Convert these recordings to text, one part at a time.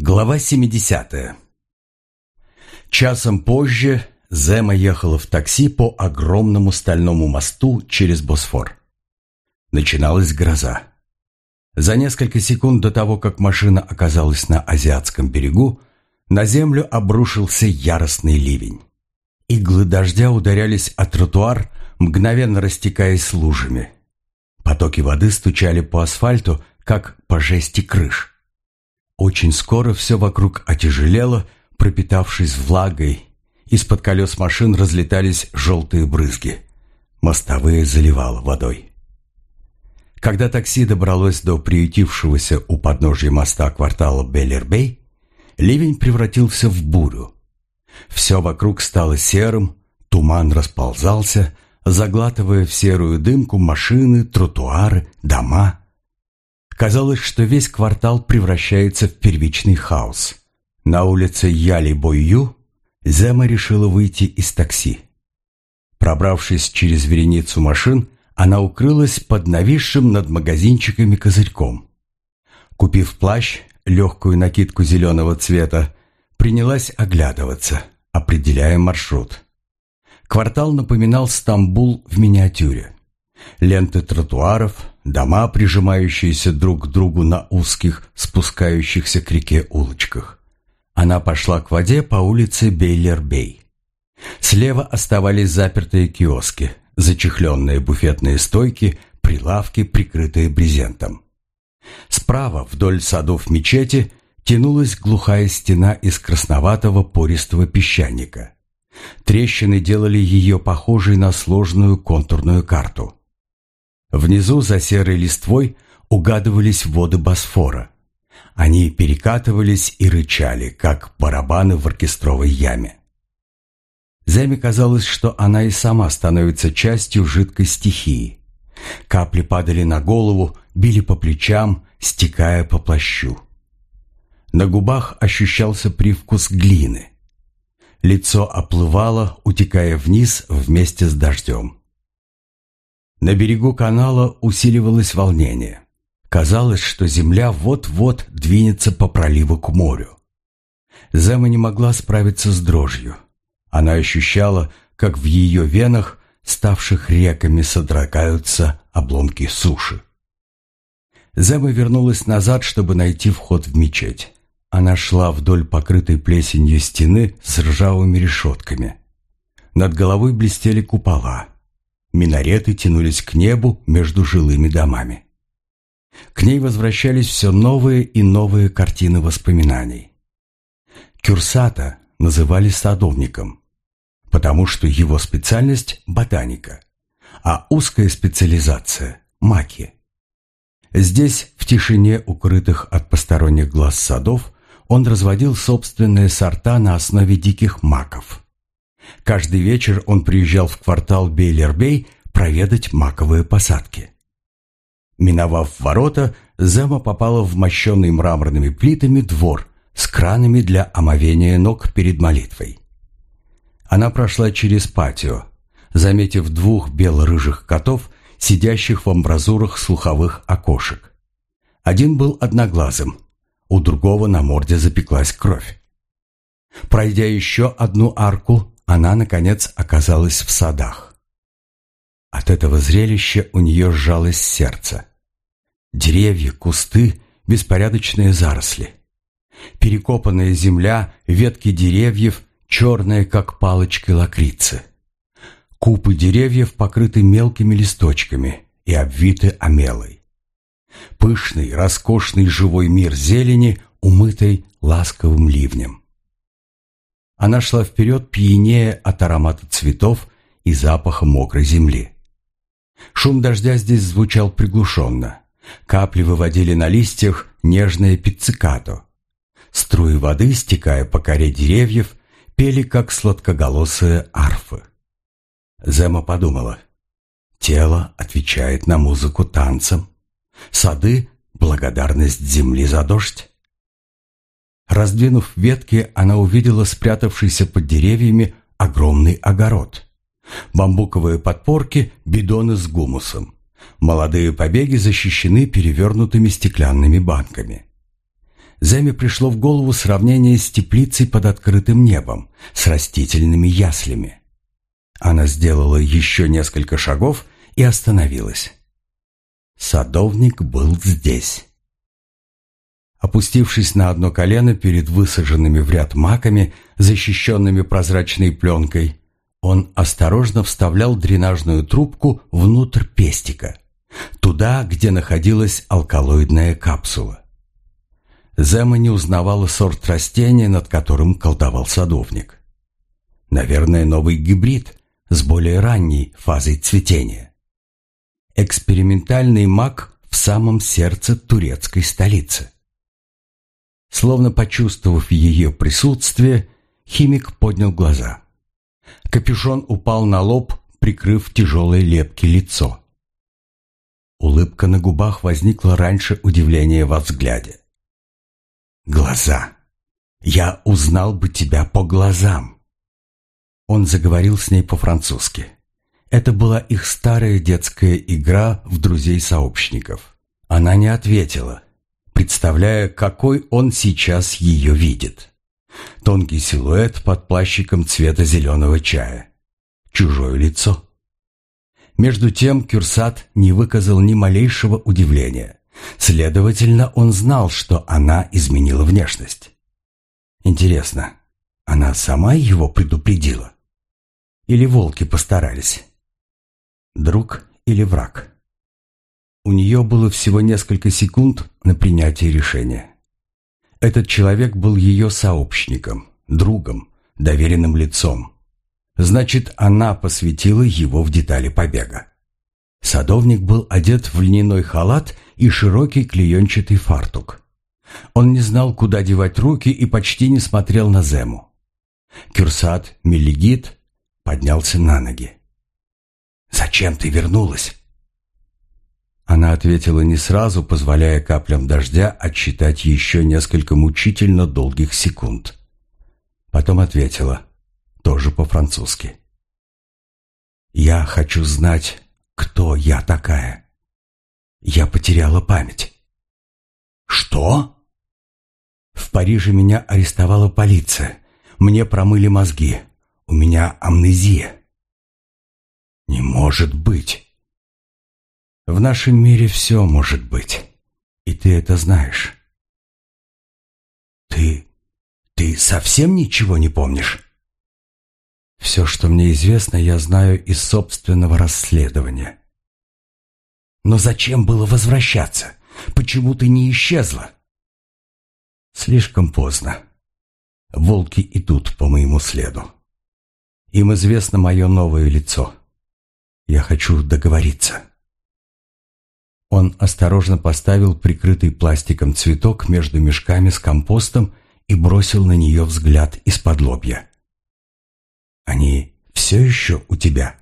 Глава 70. Часом позже Зема ехала в такси по огромному стальному мосту через Босфор. Начиналась гроза. За несколько секунд до того, как машина оказалась на азиатском берегу, на землю обрушился яростный ливень. Иглы дождя ударялись о тротуар, мгновенно растекаясь лужами. Потоки воды стучали по асфальту, как по жести крыш. Очень скоро все вокруг отяжелело, пропитавшись влагой. Из-под колес машин разлетались желтые брызги. Мостовые заливало водой. Когда такси добралось до приютившегося у подножья моста квартала Беллер-Бей, ливень превратился в бурю. Все вокруг стало серым, туман расползался, заглатывая в серую дымку машины, тротуары, дома. Казалось, что весь квартал превращается в первичный хаос. На улице Яли-Бойю Зема решила выйти из такси. Пробравшись через вереницу машин, она укрылась под нависшим над магазинчиками козырьком. Купив плащ, легкую накидку зеленого цвета, принялась оглядываться, определяя маршрут. Квартал напоминал Стамбул в миниатюре. Ленты тротуаров, дома, прижимающиеся друг к другу на узких, спускающихся к реке улочках. Она пошла к воде по улице Бейлер-Бей. Слева оставались запертые киоски, зачехленные буфетные стойки, прилавки, прикрытые брезентом. Справа, вдоль садов мечети, тянулась глухая стена из красноватого пористого песчаника. Трещины делали ее похожей на сложную контурную карту. Внизу, за серой листвой, угадывались воды Босфора. Они перекатывались и рычали, как барабаны в оркестровой яме. Земе казалось, что она и сама становится частью жидкой стихии. Капли падали на голову, били по плечам, стекая по плащу. На губах ощущался привкус глины. Лицо оплывало, утекая вниз вместе с дождем. На берегу канала усиливалось волнение. Казалось, что земля вот-вот двинется по проливу к морю. Зема не могла справиться с дрожью. Она ощущала, как в ее венах, ставших реками, содрогаются обломки суши. Зема вернулась назад, чтобы найти вход в мечеть. Она шла вдоль покрытой плесенью стены с ржавыми решетками. Над головой блестели купола. Минареты тянулись к небу между жилыми домами. К ней возвращались все новые и новые картины воспоминаний. Кюрсата называли садовником, потому что его специальность – ботаника, а узкая специализация – маки. Здесь, в тишине укрытых от посторонних глаз садов, он разводил собственные сорта на основе диких маков. Каждый вечер он приезжал в квартал Бейлер-Бей проведать маковые посадки. Миновав ворота, Зема попала в мощенный мраморными плитами двор с кранами для омовения ног перед молитвой. Она прошла через патио, заметив двух бело-рыжих котов, сидящих в амбразурах слуховых окошек. Один был одноглазым, у другого на морде запеклась кровь. Пройдя еще одну арку, она, наконец, оказалась в садах. От этого зрелища у нее сжалось сердце. Деревья, кусты, беспорядочные заросли. Перекопанная земля, ветки деревьев, черные, как палочки лакрицы. Купы деревьев покрыты мелкими листочками и обвиты омелой. Пышный, роскошный живой мир зелени, умытый ласковым ливнем. Она шла вперед, пьянея от аромата цветов и запаха мокрой земли. Шум дождя здесь звучал приглушенно. Капли выводили на листьях нежное пиццикато. Струи воды, стекая по коре деревьев, пели, как сладкоголосые арфы. Зема подумала: тело отвечает на музыку танцем, сады — благодарность земли за дождь. Раздвинув ветки, она увидела спрятавшийся под деревьями огромный огород. Бамбуковые подпорки, бидоны с гумусом. Молодые побеги защищены перевернутыми стеклянными банками. Земе пришло в голову сравнение с теплицей под открытым небом, с растительными яслями. Она сделала еще несколько шагов и остановилась. Садовник был здесь. Опустившись на одно колено перед высаженными в ряд маками, защищенными прозрачной пленкой, он осторожно вставлял дренажную трубку внутрь пестика, туда, где находилась алкалоидная капсула. Зема не узнавала сорт растения, над которым колдовал садовник. Наверное, новый гибрид с более ранней фазой цветения. Экспериментальный мак в самом сердце турецкой столицы. Словно почувствовав ее присутствие, химик поднял глаза. Капюшон упал на лоб, прикрыв тяжелой лепки лицо. Улыбка на губах возникла раньше удивления во взгляде. «Глаза! Я узнал бы тебя по глазам!» Он заговорил с ней по-французски. Это была их старая детская игра в друзей-сообщников. Она не ответила, представляя, какой он сейчас ее видит. Тонкий силуэт под плащиком цвета зеленого чая. Чужое лицо. Между тем Кюрсат не выказал ни малейшего удивления. Следовательно, он знал, что она изменила внешность. Интересно, она сама его предупредила? Или волки постарались? Друг или враг? У нее было всего несколько секунд на принятие решения. Этот человек был ее сообщником, другом, доверенным лицом. Значит, она посвятила его в детали побега. Садовник был одет в льняной халат и широкий клеенчатый фартук. Он не знал, куда девать руки, и почти не смотрел на Зему. Кюрсат Мелигит поднялся на ноги. «Зачем ты вернулась?» Она ответила не сразу, позволяя каплям дождя отсчитать еще несколько мучительно долгих секунд. Потом ответила, тоже по-французски. «Я хочу знать, кто я такая. Я потеряла память». «Что?» «В Париже меня арестовала полиция. Мне промыли мозги. У меня амнезия». «Не может быть!» «В нашем мире все может быть, и ты это знаешь». «Ты совсем ничего не помнишь?» «Все, что мне известно, я знаю из собственного расследования». «Но зачем было возвращаться? Почему ты не исчезла?» «Слишком поздно. Волки идут по моему следу. Им известно мое новое лицо. Я хочу договориться». Он осторожно поставил прикрытый пластиком цветок между мешками с компостом и бросил на нее взгляд из-под лобья. «Они все еще у тебя?»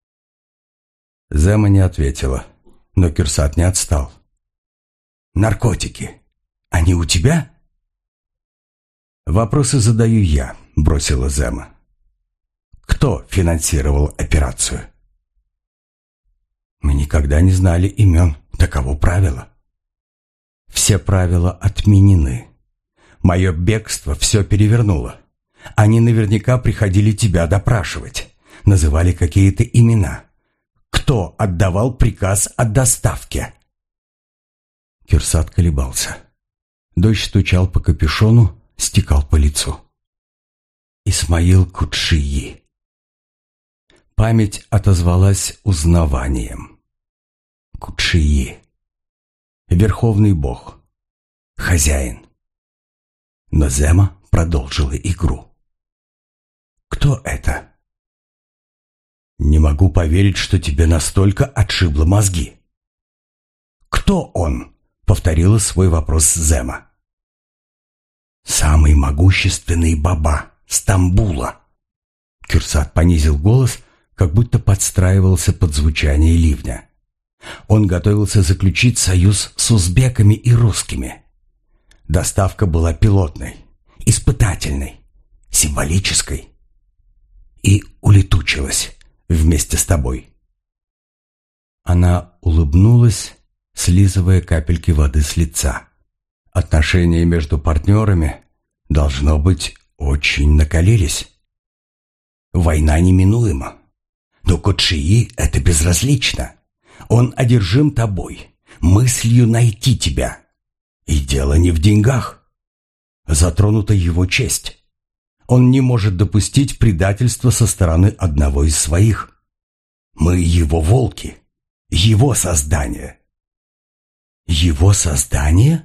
Зема не ответила, но Кюрсат не отстал. «Наркотики, они у тебя?» «Вопросы задаю я», — бросила Зема. «Кто финансировал операцию?» «Мы никогда не знали имен, таково правило». «Все правила отменены. Мое бегство все перевернуло. Они наверняка приходили тебя допрашивать, называли какие-то имена. Кто отдавал приказ о доставке?» Кюрсат колебался. Дождь стучал по капюшону, стекал по лицу. «Исмаил Кудшии». Память отозвалась узнаванием. Кудшии. Верховный бог. Хозяин. Но Зема продолжила игру. «Кто это?» «Не могу поверить, что тебе настолько отшибло мозги». «Кто он?» — повторила свой вопрос Зема. «Самый могущественный баба Стамбула». Кюрсат понизил голос, как будто подстраивался под звучание ливня. Он готовился заключить союз с узбеками и русскими. Доставка была пилотной, испытательной, символической. И улетучилась вместе с тобой. Она улыбнулась, слизывая капельки воды с лица. Отношения между партнерами, должно быть, очень накалились. Война неминуема. Но Кодшии это безразлично. Он одержим тобой, мыслью найти тебя. И дело не в деньгах. Затронута его честь. Он не может допустить предательства со стороны одного из своих. Мы его волки, его создание. Его создание?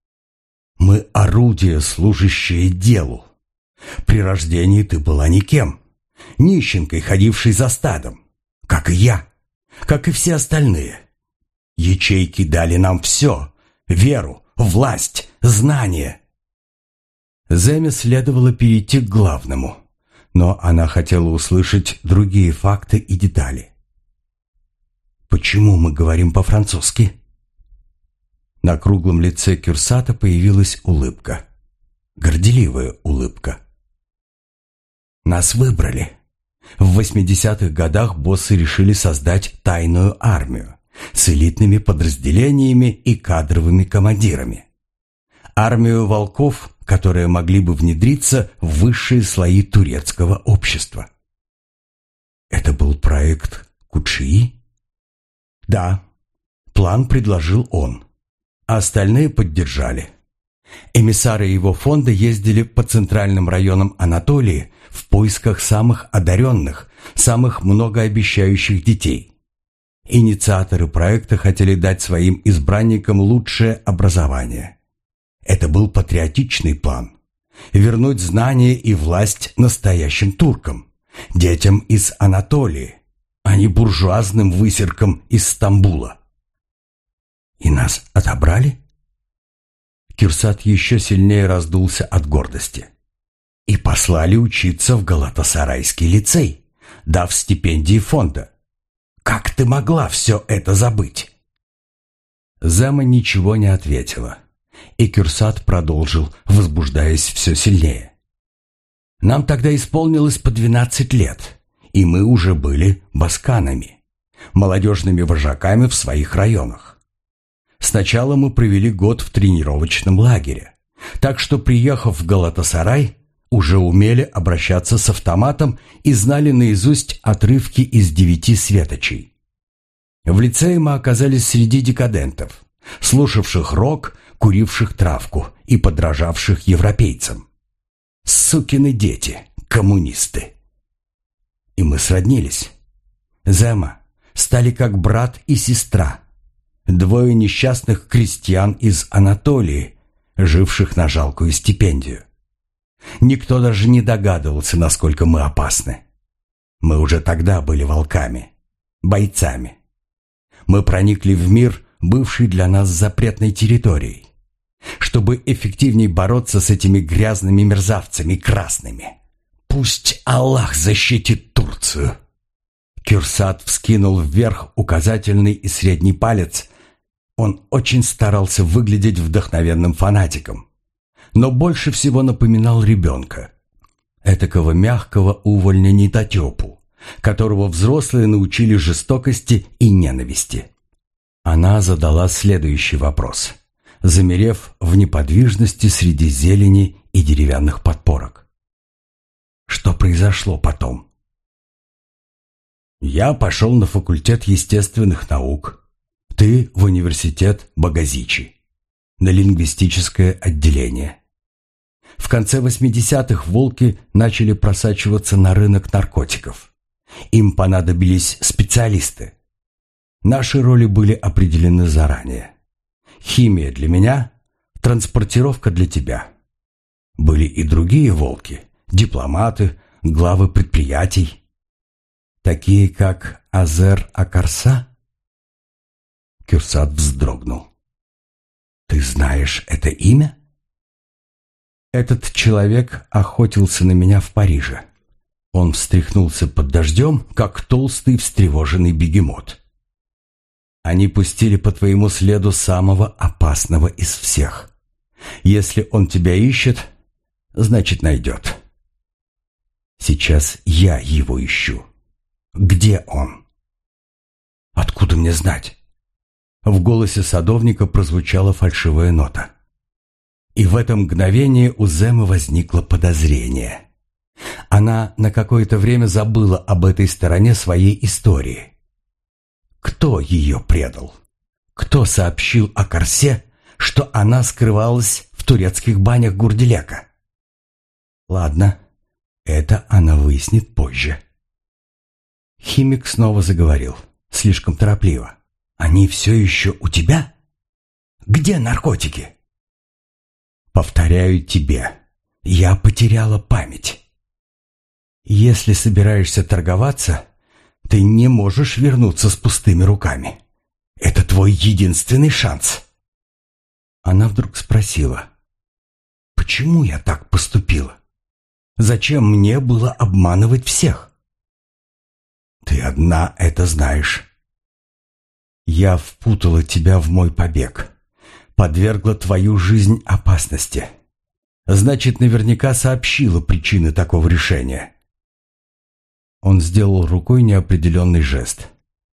Мы орудие, служащее делу. При рождении ты была никем, нищенкой, ходившей за стадом, как и я, как и все остальные. Ячейки дали нам все — веру, власть, знания. Земе следовало перейти к главному, но она хотела услышать другие факты и детали. «Почему мы говорим по-французски?» На круглом лице Кюрсата появилась улыбка. Горделивая улыбка. «Нас выбрали. В 80-х годах боссы решили создать тайную армию с элитными подразделениями и кадровыми командирами. Армию волков, которые могли бы внедриться в высшие слои турецкого общества». «Это был проект Кодшии?» «Да, план предложил он. Остальные поддержали. Эмиссары его фонда ездили по центральным районам Анатолии в поисках самых одаренных, самых многообещающих детей. Инициаторы проекта хотели дать своим избранникам лучшее образование. Это был патриотичный план. Вернуть знания и власть настоящим туркам, детям из Анатолии, а не буржуазным высеркам из Стамбула. И нас отобрали? Кюрсат еще сильнее раздулся от гордости. И послали учиться в Галатасарайский лицей, дав стипендии фонда. Как ты могла все это забыть? Зема ничего не ответила, и Кюрсат продолжил, возбуждаясь все сильнее. Нам тогда исполнилось по 12 лет, и мы уже были басканами, молодежными вожаками в своих районах. Сначала мы провели год в тренировочном лагере, так что, приехав в Галатасарай, уже умели обращаться с автоматом и знали наизусть отрывки из 9 светочей. В лицее мы оказались среди декадентов, слушавших рок, куривших травку и подражавших европейцам. Сукины дети, коммунисты. И мы сроднились. Зема, стали как брат и сестра. Двое несчастных крестьян из Анатолии, живших на жалкую стипендию. Никто даже не догадывался, насколько мы опасны. Мы уже тогда были волками, бойцами. Мы проникли в мир, бывший для нас запретной территорией, чтобы эффективней бороться с этими грязными мерзавцами красными. Пусть Аллах защитит Турцию. Кюрсат вскинул вверх указательный и средний палец. Он очень старался выглядеть вдохновенным фанатиком, но больше всего напоминал ребенка, этакого мягкого увольня-недотепу, которого взрослые научили жестокости и ненависти. Она задала следующий вопрос, замерев в неподвижности среди зелени и деревянных подпорок. Что произошло потом? Я пошел на факультет естественных наук. Ты в университет Багазичи, на лингвистическое отделение. В конце 80-х волки начали просачиваться на рынок наркотиков. Им понадобились специалисты. Наши роли были определены заранее. Химия для меня, транспортировка для тебя. Были и другие волки, дипломаты, главы предприятий. Такие, как Азер Акарса? Кюрсат вздрогнул. «Ты знаешь это имя?» «Этот человек охотился на меня в Париже. Он встряхнулся под дождем, как толстый встревоженный бегемот. Они пустили по твоему следу самого опасного из всех. Если он тебя ищет, значит найдет. Сейчас я его ищу. Где он?» «Откуда мне знать?» В голосе садовника прозвучала фальшивая нота. И в это мгновение у Земы возникло подозрение. Она на какое-то время забыла об этой стороне своей истории. Кто ее предал? Кто сообщил о Корсе, что она скрывалась в турецких банях Гурделяка? Ладно, это она выяснит позже. Химик снова заговорил, слишком торопливо. «Они все еще у тебя? Где наркотики?» «Повторяю тебе, я потеряла память. Если собираешься торговаться, ты не можешь вернуться с пустыми руками. Это твой единственный шанс». Она вдруг спросила: «Почему я так поступила? Зачем мне было обманывать всех?» «Ты одна это знаешь. Я впутала тебя в мой побег, подвергла твою жизнь опасности. Значит, наверняка сообщила причины такого решения». Он сделал рукой неопределенный жест.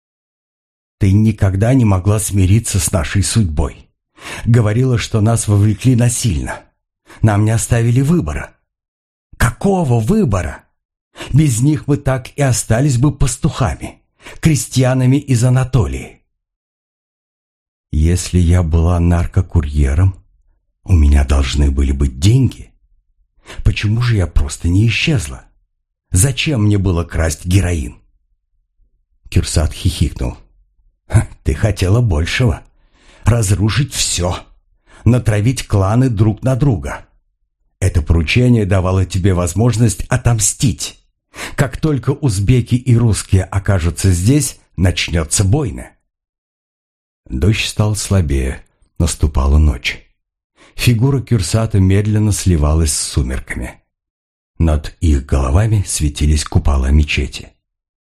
«Ты никогда не могла смириться с нашей судьбой. Говорила, что нас вовлекли насильно. Нам не оставили выбора». «Какого выбора? Без них мы так и остались бы пастухами, крестьянами из Анатолии». «Если я была наркокурьером, у меня должны были быть деньги. Почему же я просто не исчезла? Зачем мне было красть героин?» Кюрсат хихикнул. «Ты хотела большего. Разрушить все. Натравить кланы друг на друга. Это поручение давало тебе возможность отомстить. Как только узбеки и русские окажутся здесь, начнется бойня». Дождь стал слабее, наступала ночь. Фигура Кюрсата медленно сливалась с сумерками. Над их головами светились купола мечети.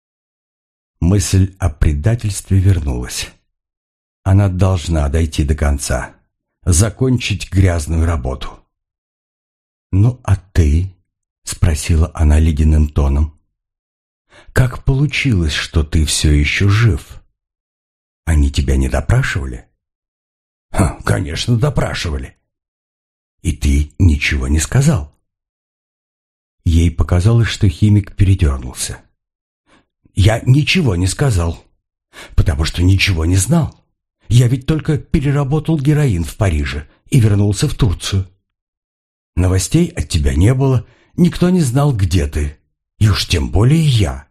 Мысль о предательстве вернулась. Она должна дойти до конца, закончить грязную работу. «Ну, а ты?» — спросила она ледяным тоном. «Как получилось, что ты все еще жив? Они тебя не допрашивали?» «Конечно, допрашивали». «И ты ничего не сказал?» Ей показалось, что химик передернулся. «Я ничего не сказал, потому что ничего не знал. Я ведь только переработал героин в Париже и вернулся в Турцию. Новостей от тебя не было, никто не знал, где ты, и уж тем более я».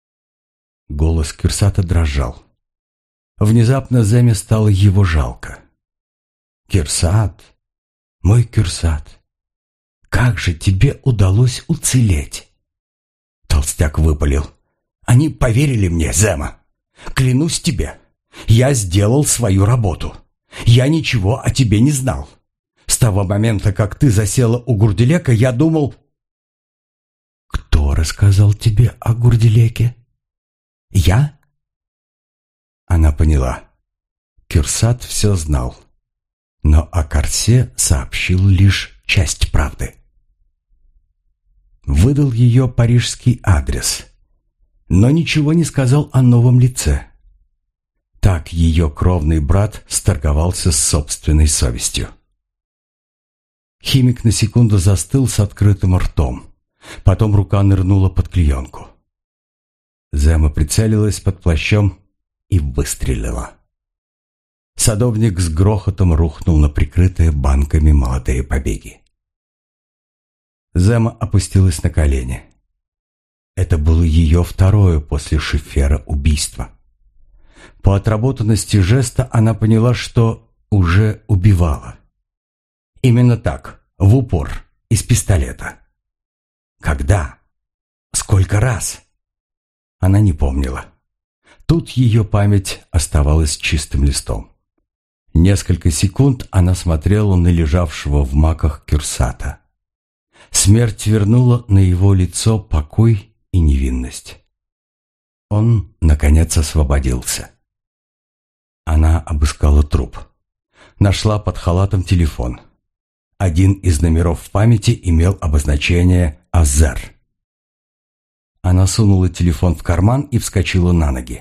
Голос Кюрсата дрожал. Внезапно Земе стало его жалко. «Кюрсат, мой Кюрсат, как же тебе удалось уцелеть?» Толстяк выпалил. «Они поверили мне, Зема. Клянусь тебе, я сделал свою работу. Я ничего о тебе не знал. С того момента, как ты засела у Гурделека, я думал...» «Кто рассказал тебе о Гурделеке?» «Я?» Она поняла. Кюрсат все знал, но о Корсе сообщил лишь часть правды. Выдал ее парижский адрес, но ничего не сказал о новом лице. Так ее кровный брат сторговался с собственной совестью. Химик на секунду застыл с открытым ртом. Потом рука нырнула под клеенку. Зема прицелилась под плащом и выстрелила. Садовник с грохотом рухнул на прикрытые банками молодые побеги. Зема опустилась на колени. Это было ее второе после Шифера убийство. По отработанности жеста она поняла, что уже убивала. Именно так, в упор, из пистолета. Когда? Сколько раз? Она не помнила. Тут ее память оставалась чистым листом. Несколько секунд она смотрела на лежавшего в маках Кюрсата. Смерть вернула на его лицо покой и невинность. Он, наконец, освободился. Она обыскала труп. Нашла под халатом телефон. Один из номеров в памяти имел обозначение «Азер». Она сунула телефон в карман и вскочила на ноги.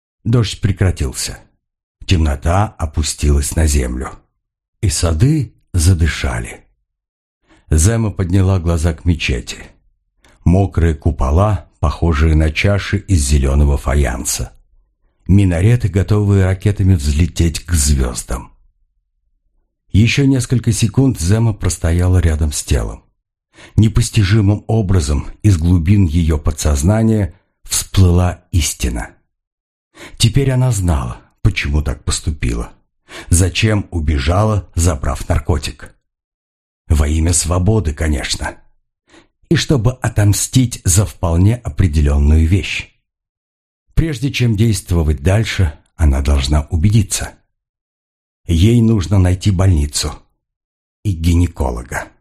Дождь прекратился. Темнота опустилась на землю. И сады задышали. Зема подняла глаза к мечети. Мокрые купола, похожие на чаши из зеленого фаянса. Минареты, готовые ракетами взлететь к звездам. Еще несколько секунд Зема простояла рядом с телом. Непостижимым образом из глубин ее подсознания всплыла истина. Теперь она знала, почему так поступила. Зачем убежала, забрав наркотик? Во имя свободы, конечно. И чтобы отомстить за вполне определенную вещь. Прежде чем действовать дальше, она должна убедиться. Ей нужно найти больницу и гинеколога.